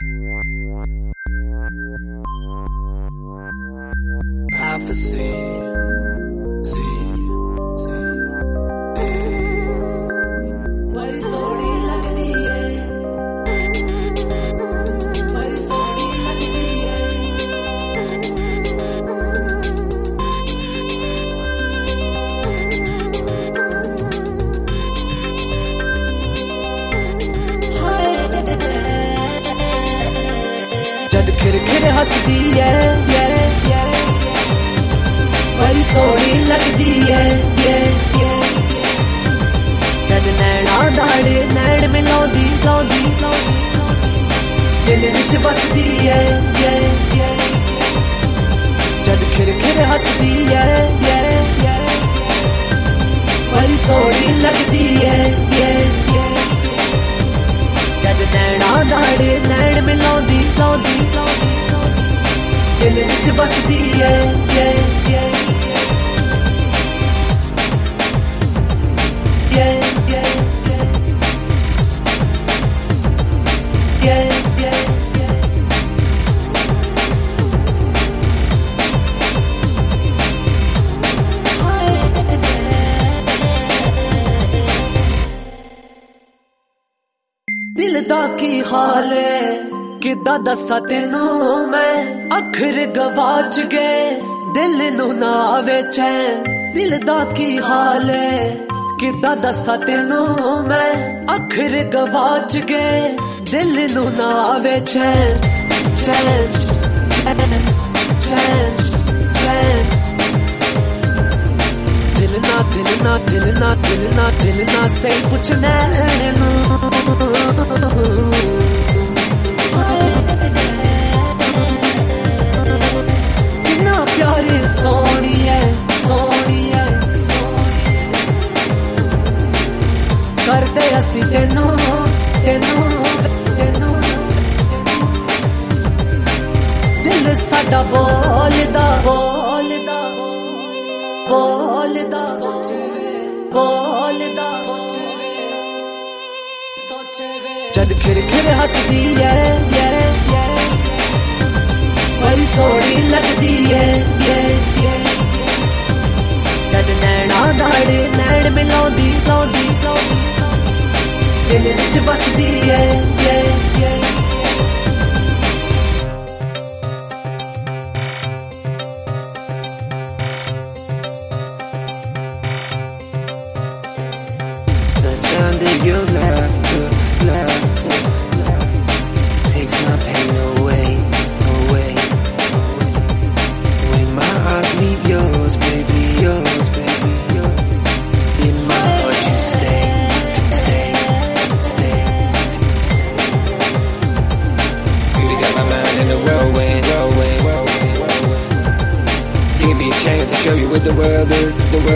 Prophecy. बड़ी सोहनी लगदी है, बड़ी सोहनी लगदी है। जद खिर खिर हसदी है, बड़ी सोहनी लगदी है। जद नैना दाड़े नैन मिलाउंदी दिल विच बसदी है। जद खिर खिर हसदी है, बड़ी सोहनी लगदी है। जद नैना दाड़े नैन मिलाउंदी दिल विच बसदी है। दिल दा की हाल है किदा दसा तेनू मैं, अखर गवाच गए दिल नू ना आवे चैन। दिल दा की हाल है किदा दसा तेनू मैं, अखर गवाच गए दिल नू ना आवे चैन। चैन चैन चैन चैन, दिल ना दिल ना दिल ना दिल ना दिल ना सही कुछ नैन नू। कितना प्यारी सोहनी है, सोहनी है, करदे असी तेनू तेनू तेनू। दिल साडा बोलदा बोलदा बोलदा बोलदा जद खिर खिर हसदी है, बड़ी सोहनी लगदी है। जद नैना दाड़े नैन मिलाउंदी दिल विच बसदी है। The sound of your laughter takes my pain away. When my eyes meet yours, baby, yours. In my heart you stay. Baby got my mind in a whirlwind. Can't be ashamed to show you what the world is.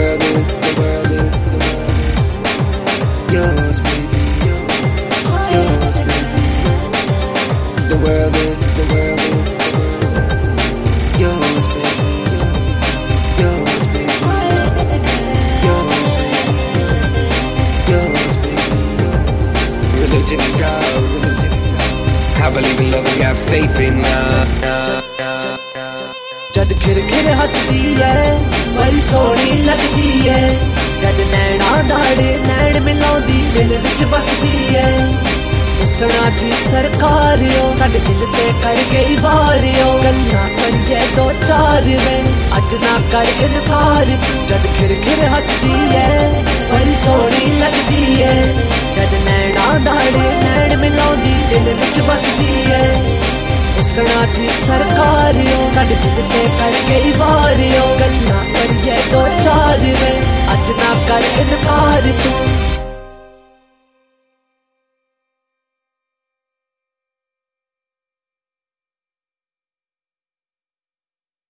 Yours, baby, yours, baby. The world is yours, baby, yours, baby, yours, baby. Religion and God, I believe in love and got faith in जद खिर खिर हसदी है, बड़ी सोहनी लगदी है। जद नैना दाड़े नैन मिलाउंदी दिल विच बसदी है। उसना दी सरकार हो साडे दिल ते कर गई वार हो, गल्लां करिए दो चार वे अज ना कर इनकार। जद खिर खिर हसदी है, बड़ी सोहनी लगदी है। जद नैना दाड़े नैन मिलाउंदी दिल विच बसदी है। उसना दी सरकार हो साडे दिल ते कर गई वार हो, गल्लां करिए दो चार वे अज ना कर इनकार तू।